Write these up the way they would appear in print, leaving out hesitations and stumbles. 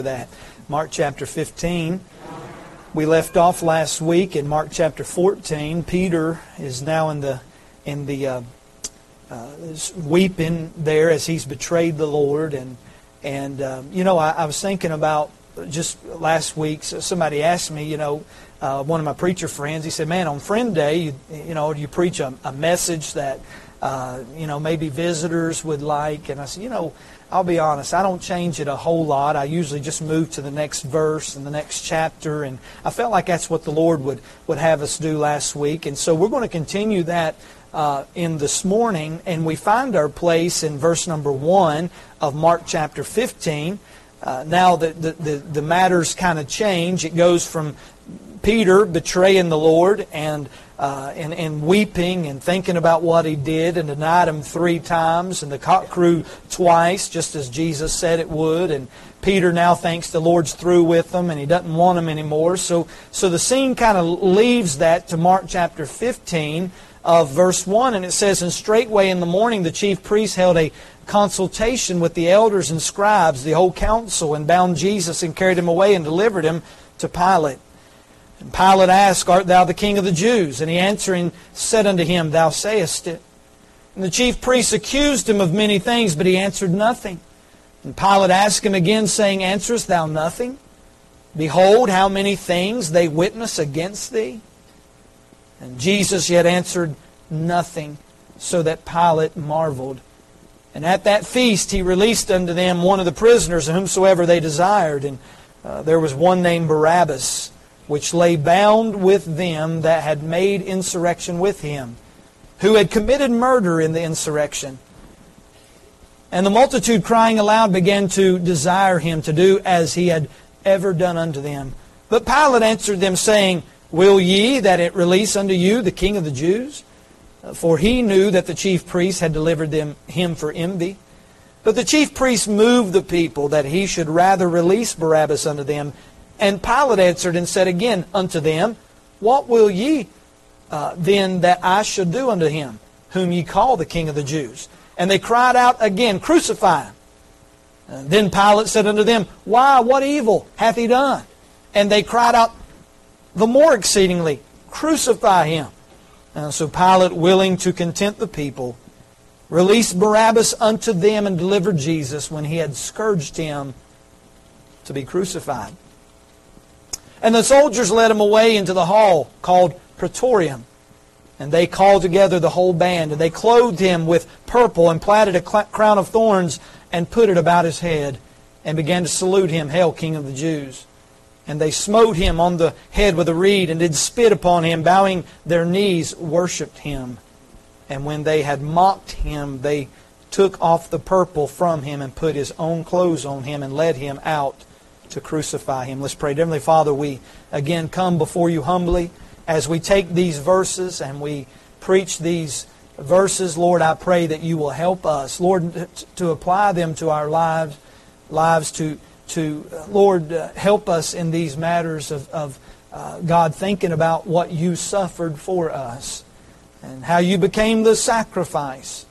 that. Mark chapter 15. We left off last week in Mark chapter 14. Peter is now in the weeping there as he's betrayed the Lord. I was thinking about just last week. Somebody asked me, one of my preacher friends. He said, "Man, on Friend Day, you preach a message that maybe visitors would like." And I said, I'll be honest, I don't change it a whole lot. I usually just move to the next verse and the next chapter. And I felt like that's what the Lord would have us do last week. And so we're going to continue that in this morning. And we find our place in verse number 1 of Mark chapter 15. Now the matters kind of change. It goes from Peter betraying the Lord and weeping and thinking about what he did and denied him 3 times, and the cock crew twice, just as Jesus said it would. And Peter now thinks the Lord's through with them and he doesn't want them anymore. So the scene kind of leaves that to Mark chapter 15 of verse 1, and it says, "And straightway in the morning the chief priests held a consultation with the elders and scribes, the whole council, and bound Jesus and carried him away and delivered him to Pilate. And Pilate asked, Art thou the king of the Jews? And he answering said unto him, Thou sayest it. And the chief priests accused him of many things, but he answered nothing. And Pilate asked him again, saying, Answerest thou nothing? Behold, how many things they witness against thee. And Jesus yet answered nothing, so that Pilate marveled. And at that feast he released unto them one of the prisoners, whomsoever they desired. And there was one named Barabbas, which lay bound with them that had made insurrection with him, who had committed murder in the insurrection. And the multitude crying aloud began to desire him to do as he had ever done unto them. But Pilate answered them, saying, Will ye that it release unto you the King of the Jews? For he knew that the chief priests had delivered him for envy. But the chief priests moved the people that he should rather release Barabbas unto them. And Pilate answered and said again unto them, What will ye then that I should do unto him, whom ye call the King of the Jews? And they cried out again, Crucify him. And then Pilate said unto them, Why, what evil hath he done? And they cried out the more exceedingly, Crucify him. And so Pilate, willing to content the people, released Barabbas unto them and delivered Jesus when he had scourged him to be crucified. And the soldiers led him away into the hall called Praetorium. And they called together the whole band. And they clothed him with purple and platted a crown of thorns and put it about his head. And began to salute him, Hail, King of the Jews. And they smote him on the head with a reed and did spit upon him, bowing their knees, worshipped him. And when they had mocked him, they took off the purple from him and put his own clothes on him and led him out to crucify him. Let's pray. Heavenly Father, we again come before you humbly as we take these verses and we preach these verses. Lord, I pray that you will help us, Lord, to apply them to our lives to Lord, help us in these matters of God, thinking about what you suffered for us and how you became the sacrifice.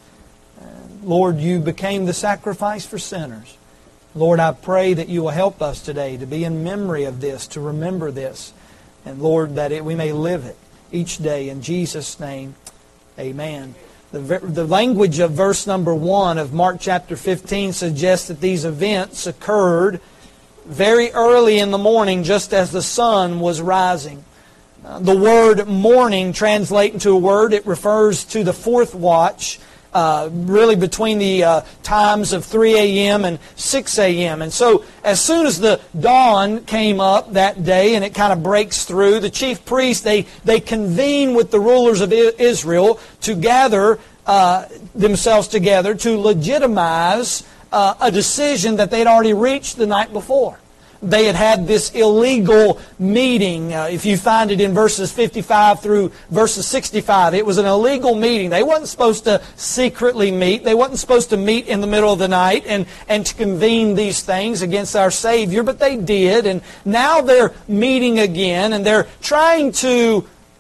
Lord, you became the sacrifice for sinners. Lord, I pray that you will help us today to be in memory of this, to remember this. And Lord, that we may live it each day. In Jesus' name, amen. The language of verse number 1 of Mark chapter 15 suggests that these events occurred very early in the morning, just as the sun was rising. The word morning translates into a word. It refers to the fourth watch, really between the times of 3 a.m. and 6 a.m. And so as soon as the dawn came up that day and it kind of breaks through, the chief priests, they convene with the rulers of Israel to gather themselves together to legitimize a decision that they'd already reached the night before. They had had this illegal meeting. If you find it in verses 55 through verses 65, it was an illegal meeting. They wasn't supposed to secretly meet. They wasn't supposed to meet in the middle of the night and to convene these things against our Savior, but they did. And now they're meeting again, and they're trying to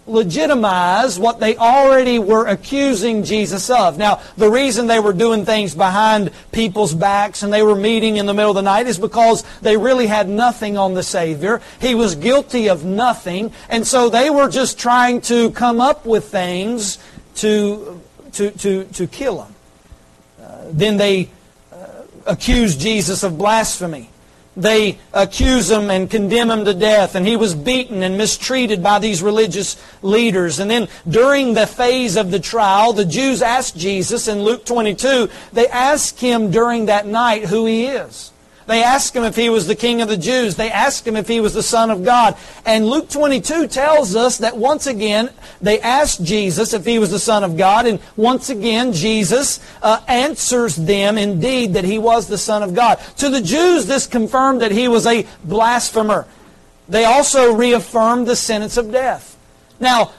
legitimize what they already were accusing Jesus of. Now, the reason they were doing things behind people's backs and they were meeting in the middle of the night is because they really had nothing on the Savior. He was guilty of nothing. And so they were just trying to come up with things to kill Him. Then they accused Jesus of blasphemy. They accuse Him and condemn Him to death. And He was beaten and mistreated by these religious leaders. And then during the phase of the trial, the Jews asked Jesus in Luke 22, they asked Him during that night who He is. They asked Him if He was the King of the Jews. They asked Him if He was the Son of God. And Luke 22 tells us that once again, they asked Jesus if He was the Son of God. And once again, Jesus answers them indeed that He was the Son of God. To the Jews, this confirmed that He was a blasphemer. They also reaffirmed the sentence of death. Now,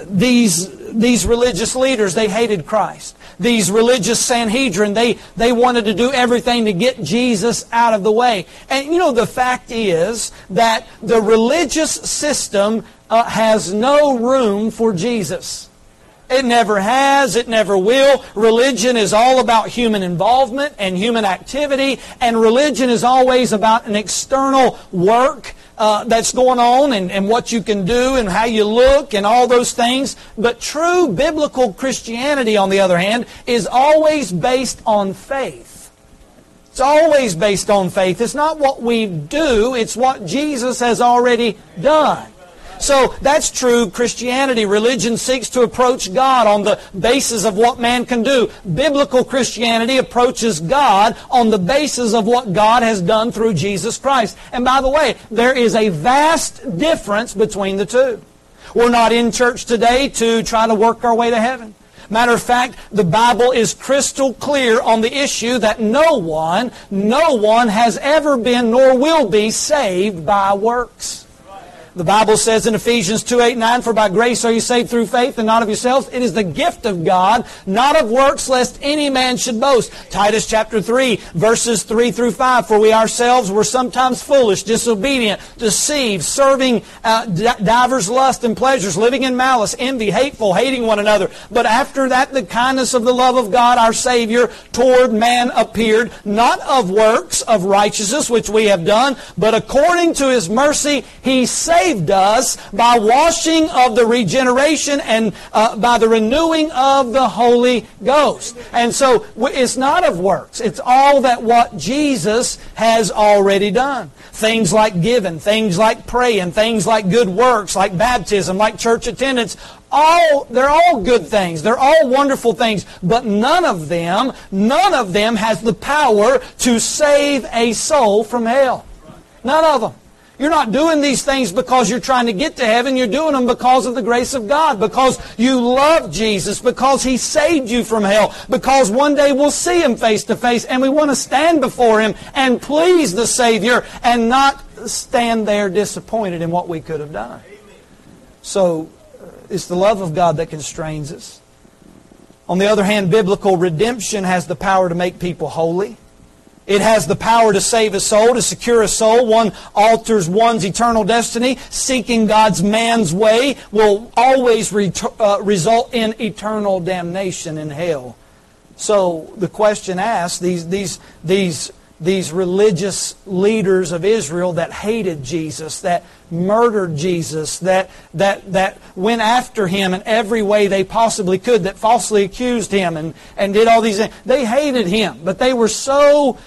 these religious leaders, they hated Christ. These religious Sanhedrin, they wanted to do everything to get Jesus out of the way. And you know, the fact is that the religious system has no room for Jesus. It never has. It never will. Religion is all about human involvement and human activity. And religion is always about an external work that's going on and what you can do and how you look and all those things. But true biblical Christianity, on the other hand, is always based on faith. It's always based on faith. It's not what we do. It's what Jesus has already done. So that's true Christianity. Religion seeks to approach God on the basis of what man can do. Biblical Christianity approaches God on the basis of what God has done through Jesus Christ. And by the way, there is a vast difference between the two. We're not in church today to try to work our way to heaven. Matter of fact, the Bible is crystal clear on the issue that no one has ever been nor will be saved by works. The Bible says in Ephesians 2:8-9, "For by grace are you saved through faith, and not of yourselves. It is the gift of God, not of works, lest any man should boast." Titus chapter 3, verses 3-5, "For we ourselves were sometimes foolish, disobedient, deceived, serving divers lusts and pleasures, living in malice, envy, hateful, hating one another. But after that the kindness of the love of God our Savior toward man appeared, not of works of righteousness which we have done, but according to His mercy He saved us by washing of the regeneration and by the renewing of the Holy Ghost." And so it's not of works. It's all that what Jesus has already done. Things like giving, things like praying, things like good works, like baptism, like church attendance. They're all good things. They're all wonderful things. But none of them has the power to save a soul from hell. None of them. You're not doing these things because you're trying to get to heaven. You're doing them because of the grace of God, because you love Jesus, because He saved you from hell, because one day we'll see Him face to face and we want to stand before Him and please the Savior and not stand there disappointed in what we could have done. So it's the love of God that constrains us. On the other hand, biblical redemption has the power to make people holy. It has the power to save a soul, to secure a soul. One alters one's eternal destiny. Seeking God's man's way will always result in eternal damnation in hell. So the question asked, these religious leaders of Israel that hated Jesus, that murdered Jesus, that went after Him in every way they possibly could, that falsely accused Him and did all these things. They hated Him, but they were so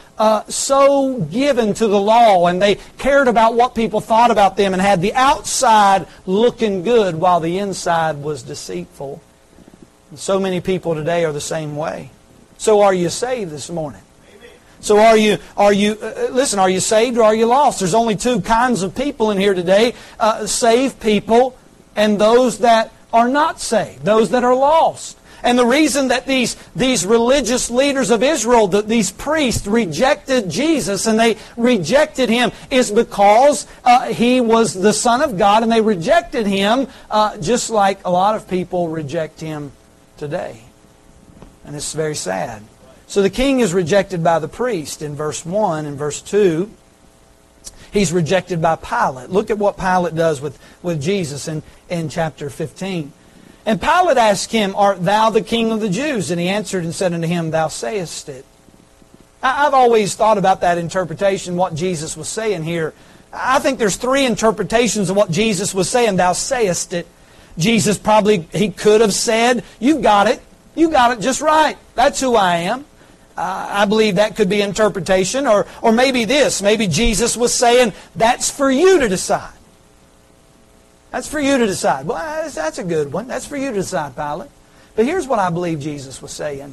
given to the law, and they cared about what people thought about them and had the outside looking good while the inside was deceitful. And so many people today are the same way. So are you saved this morning? So are you saved or are you lost? There's only two kinds of people in here today, saved people and those that are not saved, those that are lost. And the reason that these religious leaders of Israel, these priests, rejected Jesus and they rejected Him is because He was the Son of God, and they rejected Him just like a lot of people reject Him today. And it's very sad. So the king is rejected by the priest in verse 1. In verse 2, he's rejected by Pilate. Look at what Pilate does with Jesus in chapter 15. And Pilate asked him, Art thou the king of the Jews? And he answered and said unto him, Thou sayest it. I've always thought about that interpretation, what Jesus was saying here. I think there's three interpretations of what Jesus was saying. Thou sayest it. Jesus he could have said, You've got it. You got it just right. That's who I am. I believe that could be interpretation. Or maybe this. Maybe Jesus was saying, That's for you to decide. That's for you to decide. Well, that's a good one. That's for you to decide, Pilate. But here's what I believe Jesus was saying.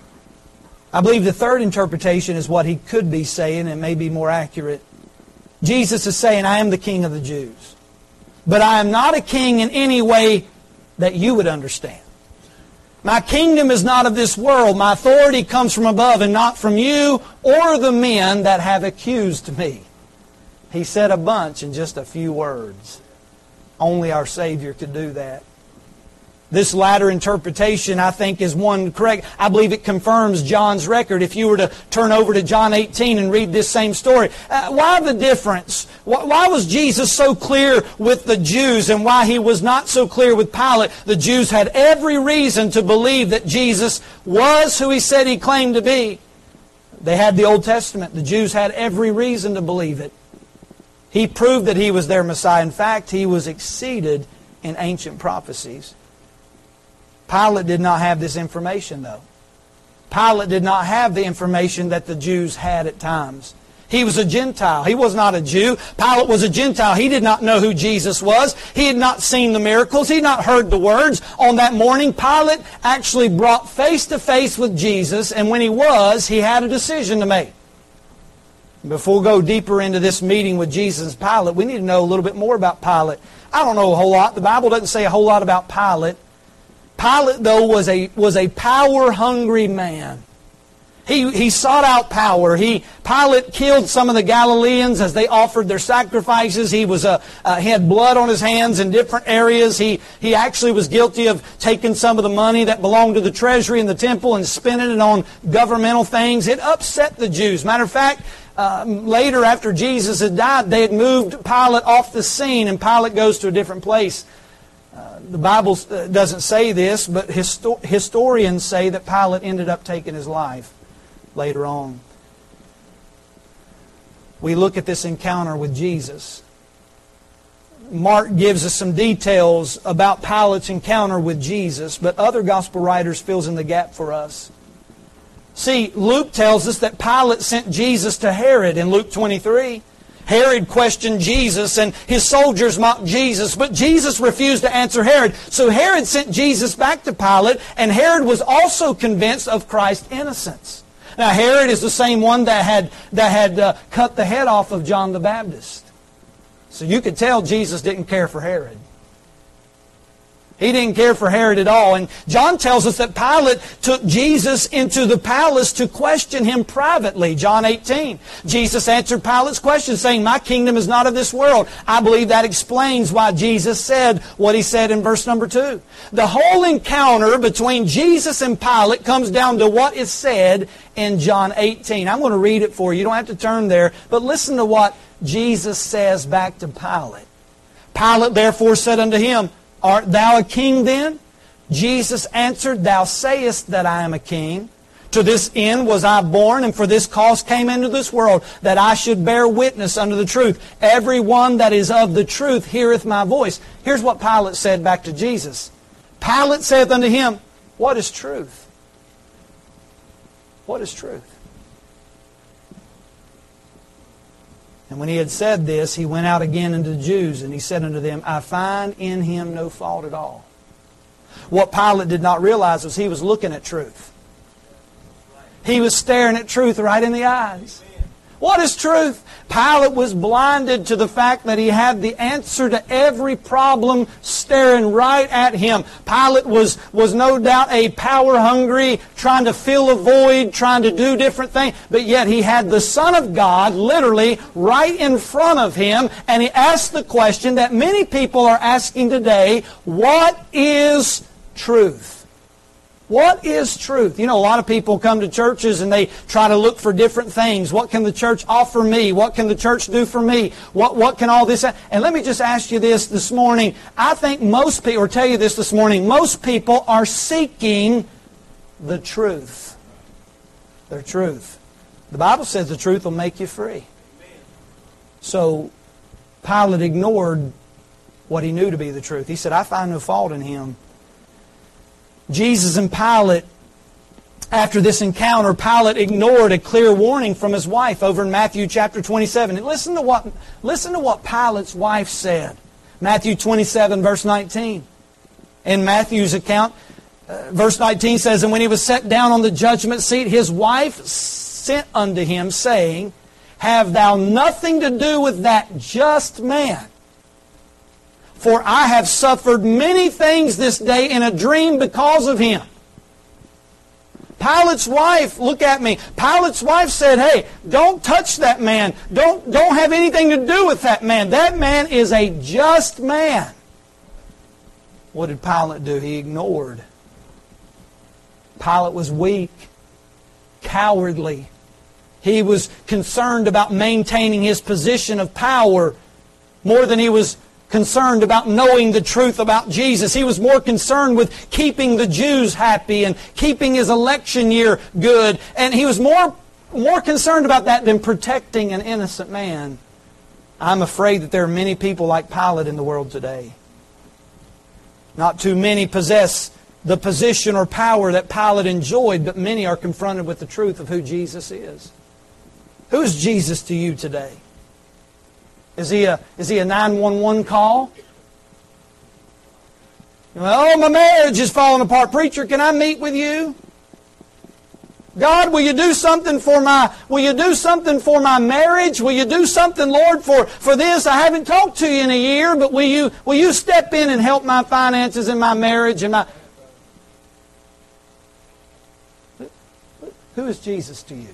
I believe the third interpretation is what he could be saying and may be more accurate. Jesus is saying, I am the king of the Jews. But I am not a king in any way that you would understand. My kingdom is not of this world. My authority comes from above and not from you or the men that have accused me. He said a bunch in just a few words. Only our Savior could do that. This latter interpretation, I think, is one correct. I believe it confirms John's record. If you were to turn over to John 18 and read this same story. Why the difference? Why was Jesus so clear with the Jews and why He was not so clear with Pilate? The Jews had every reason to believe that Jesus was who He said He claimed to be. They had the Old Testament. The Jews had every reason to believe it. He proved that He was their Messiah. In fact, He was exceeded in ancient prophecies. Pilate did not have this information, though. Pilate did not have the information that the Jews had at times. He was a Gentile. He was not a Jew. Pilate was a Gentile. He did not know who Jesus was. He had not seen the miracles. He had not heard the words. On that morning, Pilate actually brought face to face with Jesus, and when he had a decision to make. Before we go deeper into this meeting with Jesus and Pilate, we need to know a little bit more about Pilate. I don't know a whole lot. The Bible doesn't say a whole lot about Pilate. Pilate, though, was a power-hungry man. He sought out power. Pilate killed some of the Galileans as they offered their sacrifices. He had blood on his hands in different areas. He actually was guilty of taking some of the money that belonged to the treasury in the temple and spending it on governmental things. It upset the Jews. Matter of fact, later after Jesus had died, they had moved Pilate off the scene, and Pilate goes to a different place. The Bible doesn't say this, but historians say that Pilate ended up taking his life later on. We look at this encounter with Jesus. Mark gives us some details about Pilate's encounter with Jesus, but other gospel writers fills in the gap for us. See, Luke tells us that Pilate sent Jesus to Herod in Luke 23. Herod questioned Jesus and his soldiers mocked Jesus, but Jesus refused to answer Herod. So Herod sent Jesus back to Pilate, and Herod was also convinced of Christ's innocence. Now Herod is the same one that had cut the head off of John the Baptist. So you could tell Jesus didn't care for Herod. He didn't care for Herod at all. And John tells us that Pilate took Jesus into the palace to question Him privately. John 18. Jesus answered Pilate's question saying, My kingdom is not of this world. I believe that explains why Jesus said what He said in verse number 2. The whole encounter between Jesus and Pilate comes down to what is said in John 18. I'm going to read it for you. You don't have to turn there. But listen to what Jesus says back to Pilate. Pilate therefore said unto him, Art thou a king then? Jesus answered, Thou sayest that I am a king. To this end was I born, and for this cause came into this world, that I should bear witness unto the truth. Every one that is of the truth heareth my voice. Here's what Pilate said back to Jesus. Pilate saith unto him, What is truth? What is truth? And when he had said this, he went out again unto the Jews, and he said unto them, I find in him no fault at all. What Pilate did not realize was he was looking at truth. He was staring at truth right in the eyes. What is truth? Pilate was blinded to the fact that he had the answer to every problem staring right at him. Pilate was no doubt a power-hungry, trying to fill a void, trying to do different things. But yet he had the Son of God literally right in front of him. And he asked the question that many people are asking today, what is truth? What is truth? You know, a lot of people come to churches and they try to look for different things. What can the church offer me? What can the church do for me? What can all this... And let me just ask you this morning. I think most people, or tell you this morning, most people are seeking the truth. Their truth. The Bible says the truth will make you free. So Pilate ignored what he knew to be the truth. He said, I find no fault in him. Jesus and Pilate, after this encounter, Pilate ignored a clear warning from his wife over in Matthew chapter 27. And listen to what Pilate's wife said. Matthew 27, verse 19. In Matthew's account, verse 19 says, And when he was set down on the judgment seat, his wife sent unto him, saying, Have thou nothing to do with that just man? For I have suffered many things this day in a dream because of him. Pilate's wife, look at me. Pilate's wife said, hey, don't touch that man. Don't have anything to do with that man. That man is a just man. What did Pilate do? He ignored. Pilate was weak, cowardly. He was concerned about maintaining his position of power more than he was concerned about knowing the truth about Jesus. He was more concerned with keeping the Jews happy and keeping his election year good. And he was more concerned about that than protecting an innocent man. I'm afraid that there are many people like Pilate in the world today. Not too many possess the position or power that Pilate enjoyed, but many are confronted with the truth of who Jesus is. Who is Jesus to you today? Is he a 911 call? Oh, my marriage is falling apart. Preacher, can I meet with you? God, will you do something for my marriage? Will you do something, Lord, for this? I haven't talked to you in a year, but will you step in and help my finances and my marriage and my... Who is Jesus to you?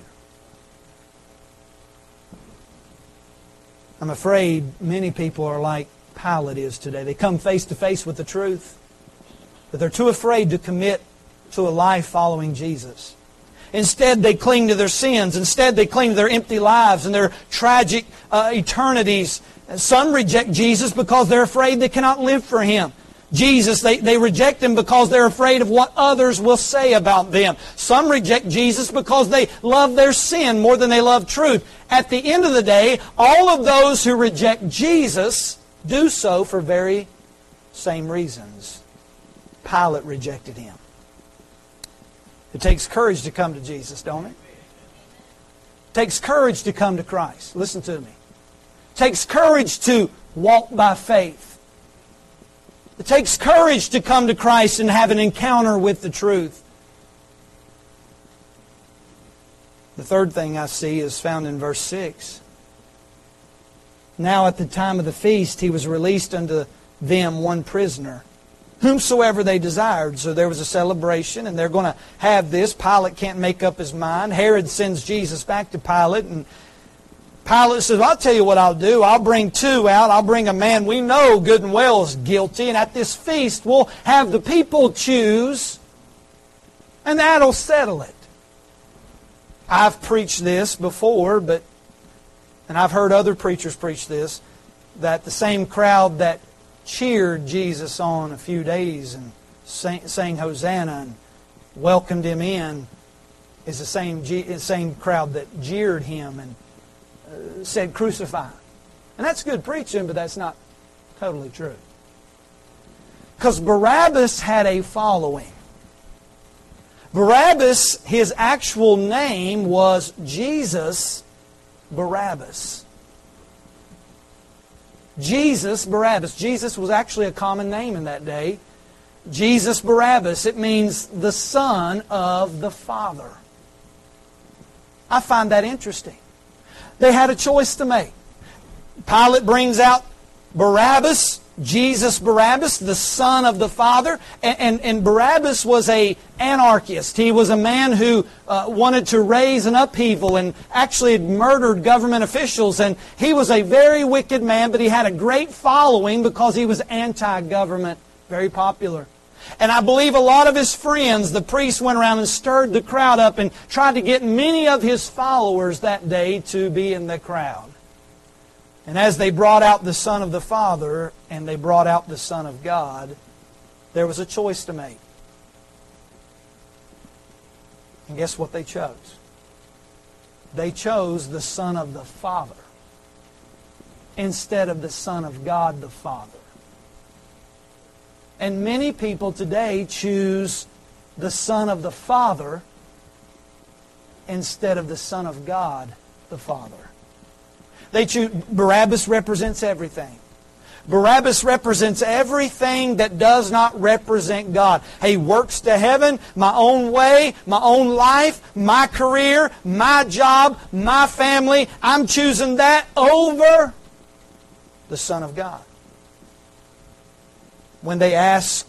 I'm afraid many people are like Pilate is today. They come face to face with the truth, but they're too afraid to commit to a life following Jesus. Instead, they cling to their sins. Instead, they cling to their empty lives and their tragic eternities. Some reject Jesus because they're afraid they cannot live for Him. Jesus, they reject Him because they're afraid of what others will say about them. Some reject Jesus because they love their sin more than they love truth. At the end of the day, all of those who reject Jesus do so for very same reasons. Pilate rejected Him. It takes courage to come to Jesus, don't it? It takes courage to come to Christ. Listen to me. It takes courage to walk by faith. It takes courage to come to Christ and have an encounter with the truth. The third thing I see is found in verse 6. Now at the time of the feast, He was released unto them one prisoner, whomsoever they desired. So there was a celebration, and they're going to have this. Pilate can't make up his mind. Herod sends Jesus back to Pilate, and Pilate says, I'll tell you what I'll do. I'll bring two out. I'll bring a man we know good and well is guilty. And at this feast, we'll have the people choose. And that'll settle it. I've preached this before, and I've heard other preachers preach this, that the same crowd that cheered Jesus on a few days and sang Hosanna and welcomed Him in is the same crowd that jeered Him and said, crucify. And that's good preaching, but that's not totally true. Because Barabbas had a following. Barabbas, his actual name was Jesus Barabbas. Jesus Barabbas. Jesus was actually a common name in that day. Jesus Barabbas. It means the Son of the Father. I find that interesting. They had a choice to make. Pilate brings out Barabbas, Jesus Barabbas, the Son of the Father. And Barabbas was an anarchist. He was a man who wanted to raise an upheaval and actually had murdered government officials. And he was a very wicked man, but he had a great following because he was anti-government, very popular. And I believe a lot of his friends, the priests, went around and stirred the crowd up and tried to get many of his followers that day to be in the crowd. And as they brought out the Son of the Father and they brought out the Son of God, there was a choice to make. And guess what they chose? They chose the Son of the Father instead of the Son of God the Father. And many people today choose the Son of the Father instead of the Son of God the Father. They choose. Barabbas represents everything. Barabbas represents everything that does not represent God. He works to heaven, my own way, my own life, my career, my job, my family. I'm choosing that over the Son of God. When they ask,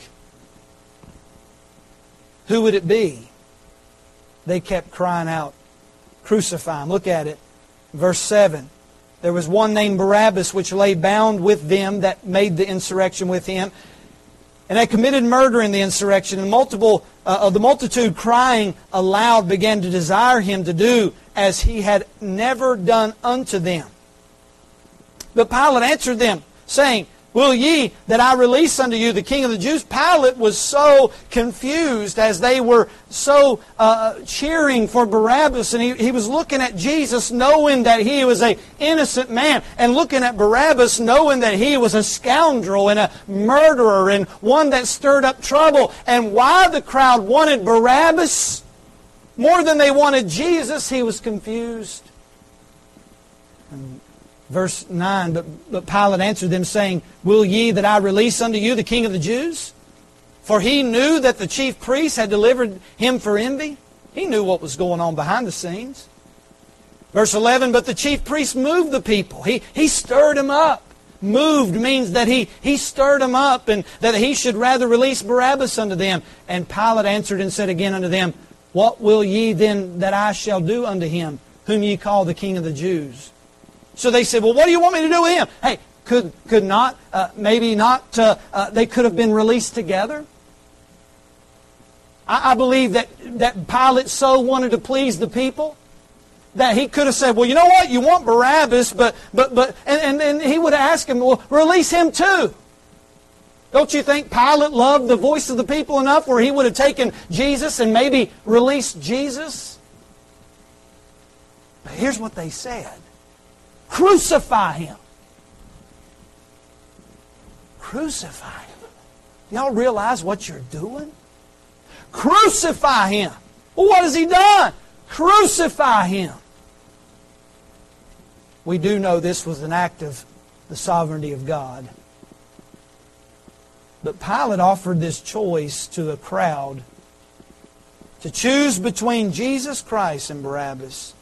who would it be? They kept crying out, crucify him. Look at it. Verse 7. There was one named Barabbas which lay bound with them that made the insurrection with him. And they committed murder in the insurrection. And the multitude crying aloud began to desire him to do as he had never done unto them. But Pilate answered them, saying, will ye that I release unto you the King of the Jews? Pilate was so confused as they were so cheering for Barabbas. And he was looking at Jesus knowing that he was an innocent man. And looking at Barabbas knowing that he was a scoundrel and a murderer and one that stirred up trouble. And why the crowd wanted Barabbas more than they wanted Jesus, he was confused. And Verse 9, but Pilate answered them, saying, will ye that I release unto you the King of the Jews? For he knew that the chief priests had delivered him for envy. He knew what was going on behind the scenes. Verse 11, but the chief priests moved the people. He stirred them up. Moved means that he stirred them up and that he should rather release Barabbas unto them. And Pilate answered and said again unto them, what will ye then that I shall do unto him, whom ye call the King of the Jews? So they said, well, what do you want me to do with him? Hey, could not, maybe not, they could have been released together. I believe that Pilate so wanted to please the people that he could have said, well, you know what, you want Barabbas, and he would have asked him, well, release him too. Don't you think Pilate loved the voice of the people enough where he would have taken Jesus and maybe released Jesus? But here's what they said. Crucify him. Crucify him. Y'all realize what you're doing? Crucify him. Well, what has he done? Crucify him. We do know this was an act of the sovereignty of God. But Pilate offered this choice to the crowd to choose between Jesus Christ and Barabbas.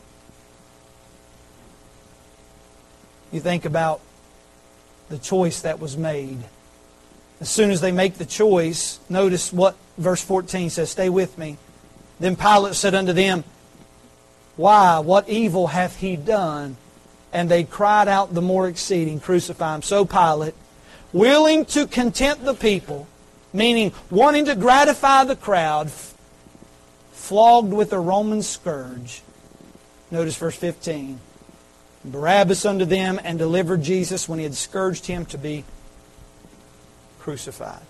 You think about the choice that was made. As soon as they make the choice, notice what verse 14 says. Stay with me. Then Pilate said unto them, why, what evil hath he done? And they cried out the more exceeding, crucify him. So Pilate, willing to content the people, meaning wanting to gratify the crowd, flogged with a Roman scourge. Notice verse 15. Barabbas unto them, and delivered Jesus when he had scourged him to be crucified.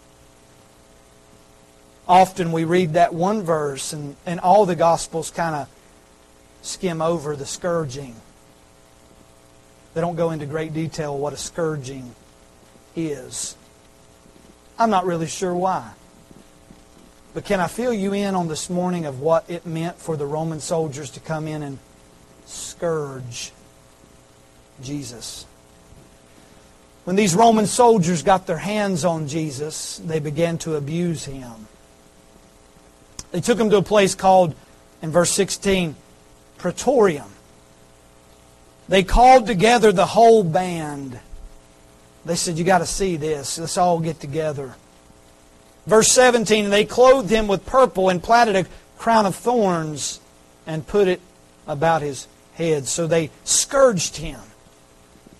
Often we read that one verse and all the Gospels kind of skim over the scourging. They don't go into great detail what a scourging is. I'm not really sure why. But can I fill you in on this morning of what it meant for the Roman soldiers to come in and scourge Jesus? When these Roman soldiers got their hands on Jesus, they began to abuse him. They took him to a place called, in verse 16, Praetorium. They called together the whole band. They said, you got to see this. Let's all get together. Verse 17, they clothed him with purple and plaited a crown of thorns and put it about his head. So they scourged him.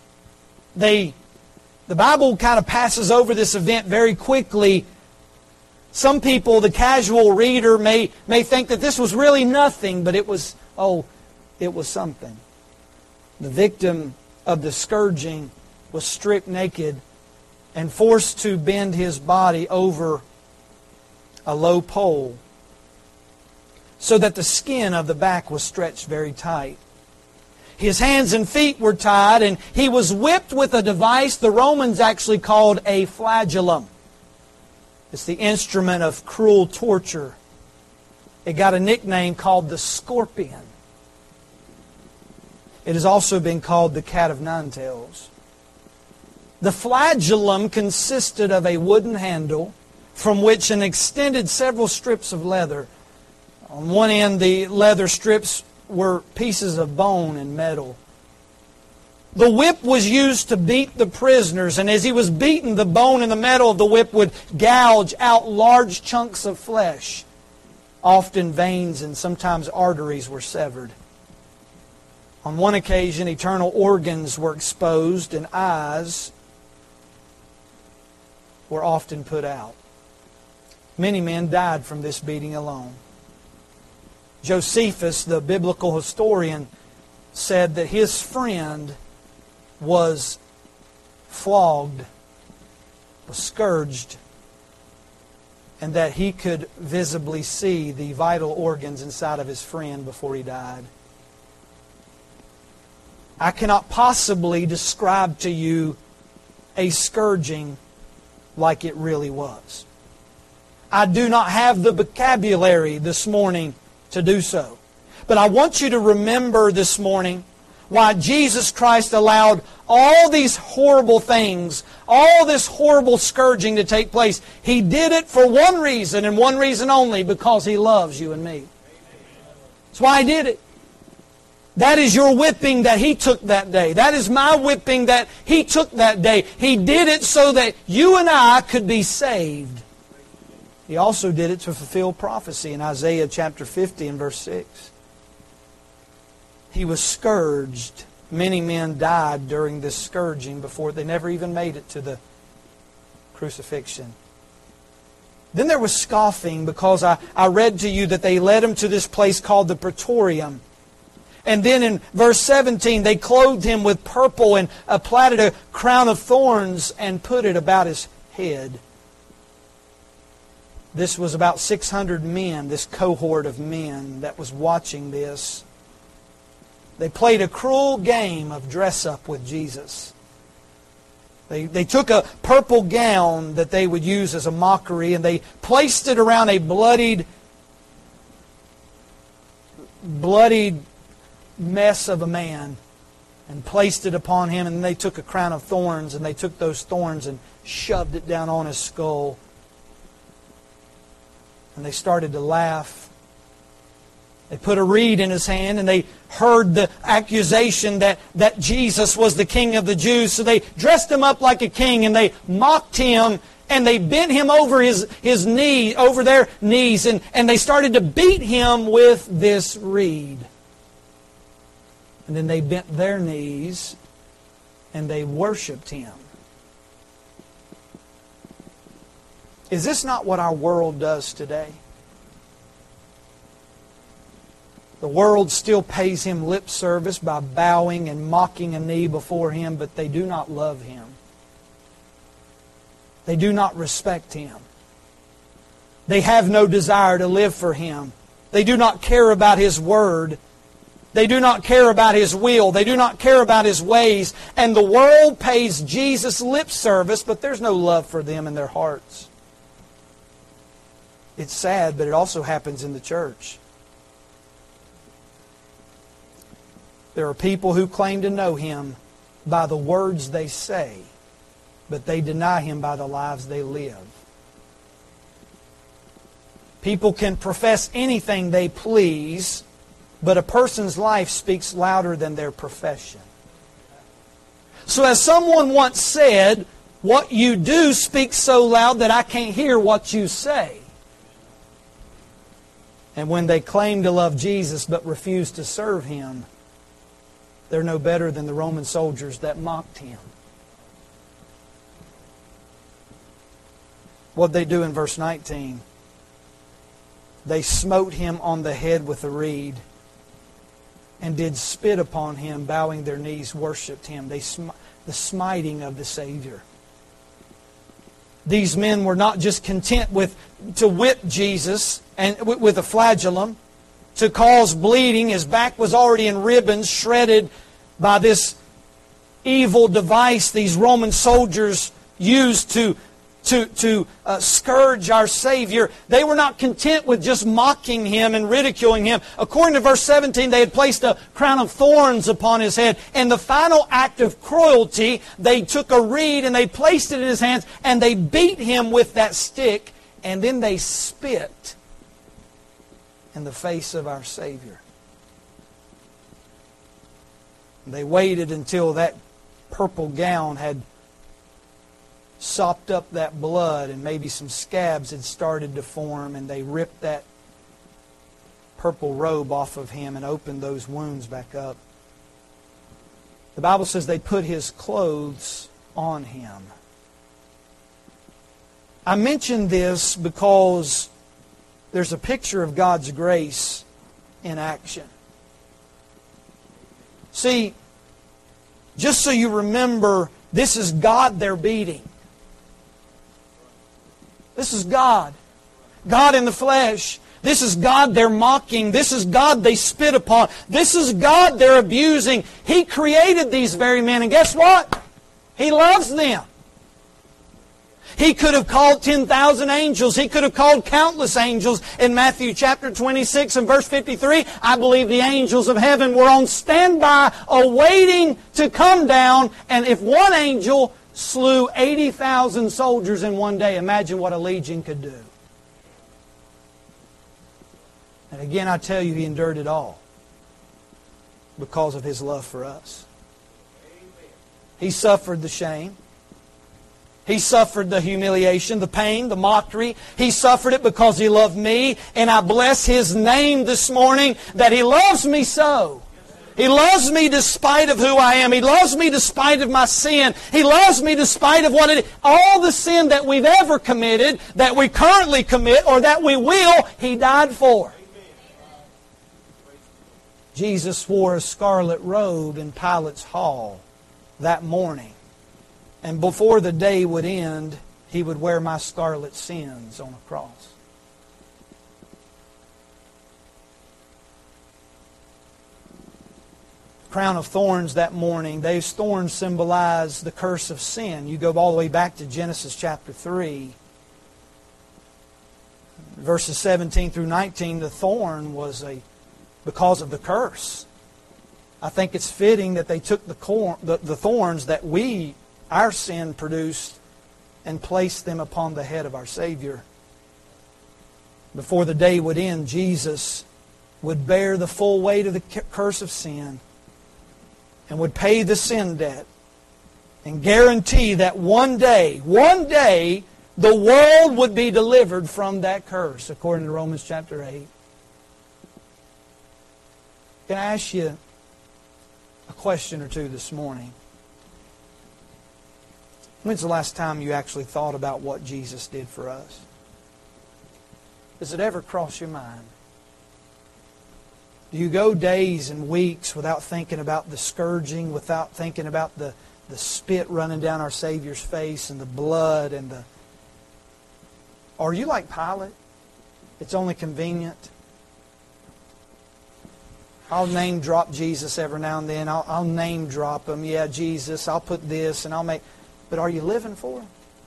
The Bible kind of passes over this event very quickly Some people, the casual reader, may think that this was really nothing, but it was something. The victim of the scourging was stripped naked and forced to bend his body over a low pole so that the skin of the back was stretched very tight. His hands and feet were tied, and he was whipped with a device the Romans actually called a flagellum. It's the instrument of cruel torture. It got a nickname called the scorpion. It has also been called the cat of nine tails. The flagellum consisted of a wooden handle from which an extended several strips of leather. On one end, the leather strips were pieces of bone and metal. The whip was used to beat the prisoners, and as he was beaten, the bone and the metal of the whip would gouge out large chunks of flesh. Often veins and sometimes arteries were severed. On one occasion, internal organs were exposed and eyes were often put out. Many men died from this beating alone. Josephus, the biblical historian, said that his friend was flogged, was scourged, and that he could visibly see the vital organs inside of his friend before he died. I cannot possibly describe to you a scourging like it really was. I do not have the vocabulary this morning to do so. But I want you to remember this morning why Jesus Christ allowed all these horrible things, all this horrible scourging to take place. He did it for one reason and one reason only, because He loves you and me. That's why He did it. That is your whipping that He took that day. That is my whipping that He took that day. He did it so that you and I could be saved. He also did it to fulfill prophecy in Isaiah chapter 50 and verse 6. He was scourged. Many men died during this scourging before they never even made it to the crucifixion. Then there was scoffing, because I read to you that they led Him to this place called the Praetorium. And then in verse 17, they clothed Him with purple and plaited a crown of thorns and put it about His head. This was about 600 men, this cohort of men that was watching this. They played a cruel game of dress-up with Jesus. They took a purple gown that they would use as a mockery, and they placed it around a bloodied mess of a man and placed it upon Him. And then they took a crown of thorns, and they took those thorns and shoved it down on His skull. And they started to laugh. They put a reed in His hand, and they heard the accusation that Jesus was the King of the Jews. So they dressed Him up like a king, and they mocked Him, and they bent Him over his knee, over their knees, and they started to beat Him with this reed. And then they bent their knees and they worshiped Him. Is this not what our world does today? The world still pays Him lip service by bowing and mocking a knee before Him, but they do not love Him. They do not respect Him. They have no desire to live for Him. They do not care about His Word. They do not care about His will. They do not care about His ways. And the world pays Jesus lip service, but there's no love for them in their hearts. It's sad, but it also happens in the church. There are people who claim to know Him by the words they say, but they deny Him by the lives they live. People can profess anything they please, but a person's life speaks louder than their profession. So as someone once said, what you do speaks so loud that I can't hear what you say. And when they claim to love Jesus but refuse to serve Him, they're no better than the Roman soldiers that mocked Him. What'd they do in verse 19? They smote him on the head with a reed, and did spit upon him, bowing their knees, worshipped him. The smiting of the Savior. These men were not just content to whip Jesus and with a flagellum, to cause bleeding. His back was already in ribbons, shredded by this evil device these Roman soldiers used to scourge our Savior. They were not content with just mocking Him and ridiculing Him. According to verse 17, they had placed a crown of thorns upon His head. And the final act of cruelty, they took a reed and they placed it in His hands and they beat Him with that stick, and then they spit in the face of our Savior. They waited until that purple gown had sopped up that blood and maybe some scabs had started to form, and they ripped that purple robe off of Him and opened those wounds back up. The Bible says they put His clothes on Him. I mention this because there's a picture of God's grace in action. See, just so you remember, this is God they're beating. This is God. God in the flesh. This is God they're mocking. This is God they spit upon. This is God they're abusing. He created these very men, and guess what? He loves them. He could have called 10,000 angels. He could have called countless angels. In Matthew chapter 26 and verse 53, I believe the angels of heaven were on standby, awaiting to come down. And if one angel slew 80,000 soldiers in one day, imagine what a legion could do. And again, I tell you, He endured it all because of His love for us. He suffered the shame. He suffered the humiliation, the pain, the mockery. He suffered it because He loved me. And I bless His name this morning that He loves me so. He loves me despite of who I am. He loves me despite of my sin. He loves me despite of what it is. All the sin that we've ever committed, that we currently commit, or that we will, He died for. Jesus wore a scarlet robe in Pilate's hall that morning. And before the day would end, He would wear my scarlet sins on a cross. Crown of thorns that morning, those thorns symbolize the curse of sin. You go all the way back to Genesis chapter 3. Verses 17 through 19, the thorn was because of the curse. I think it's fitting that they took the thorns that our sin produced, and placed them upon the head of our Savior. Before the day would end, Jesus would bear the full weight of the curse of sin and would pay the sin debt and guarantee that one day, the world would be delivered from that curse, according to Romans chapter 8. Can I ask you a question or two this morning? When's the last time you actually thought about what Jesus did for us? Does it ever cross your mind? Do you go days and weeks without thinking about the scourging, without thinking about the spit running down our Savior's face and the blood and the... Are you like Pilate? It's only convenient. I'll name drop Jesus every now and then. I'll name drop Him. Yeah, Jesus, I'll put this and I'll make... But are you living for Him?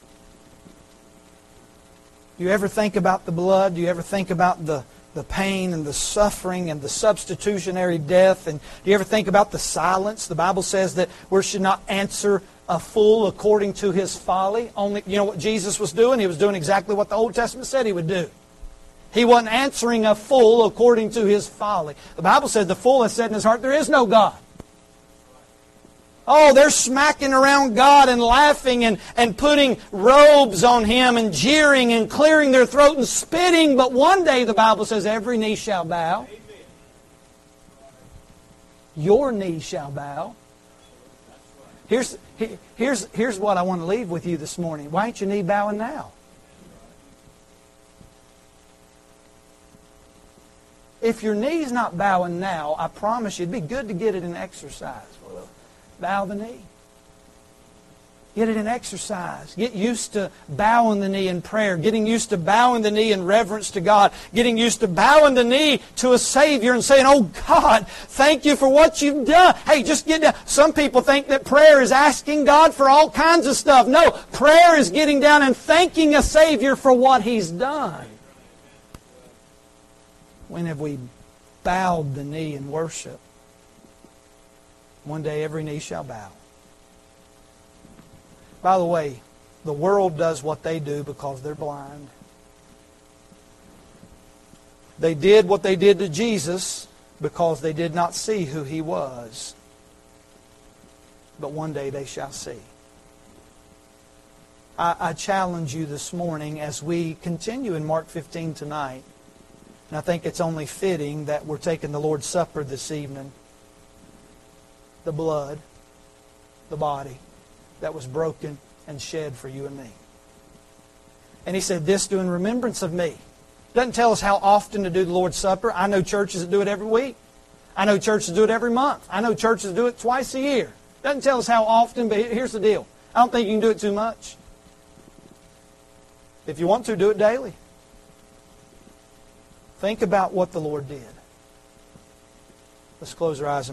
Do you ever think about the blood? Do you ever think about the pain and the suffering and the substitutionary death? And do you ever think about the silence? The Bible says that we should not answer a fool according to his folly. Only, you know what Jesus was doing? He was doing exactly what the Old Testament said He would do. He wasn't answering a fool according to his folly. The Bible says the fool has said in his heart, there is no God. Oh, they're smacking around God and laughing and putting robes on Him and jeering and clearing their throat and spitting. But one day, the Bible says, every knee shall bow. Your knee shall bow. Here's what I want to leave with you this morning. Why ain't your knee bowing now? If your knee's not bowing now, I promise you, it'd be good to get it in exercise. Bow the knee. Get it in exercise. Get used to bowing the knee in prayer. Getting used to bowing the knee in reverence to God. Getting used to bowing the knee to a Savior and saying, oh God, thank you for what you've done. Hey, just get down. Some people think that prayer is asking God for all kinds of stuff. No, prayer is getting down and thanking a Savior for what He's done. When have we bowed the knee in worship? One day every knee shall bow. By the way, the world does what they do because they're blind. They did what they did to Jesus because they did not see who He was. But one day they shall see. I challenge you this morning as we continue in Mark 15 tonight, and I think it's only fitting that we're taking the Lord's Supper this evening. The blood, the body that was broken and shed for you and me. And He said, this do in remembrance of me. Doesn't tell us how often to do the Lord's Supper. I know churches that do it every week. I know churches do it every month. I know churches do it twice a year. Doesn't tell us how often, but here's the deal. I don't think you can do it too much. If you want to, do it daily. Think about what the Lord did. Let's close our eyes.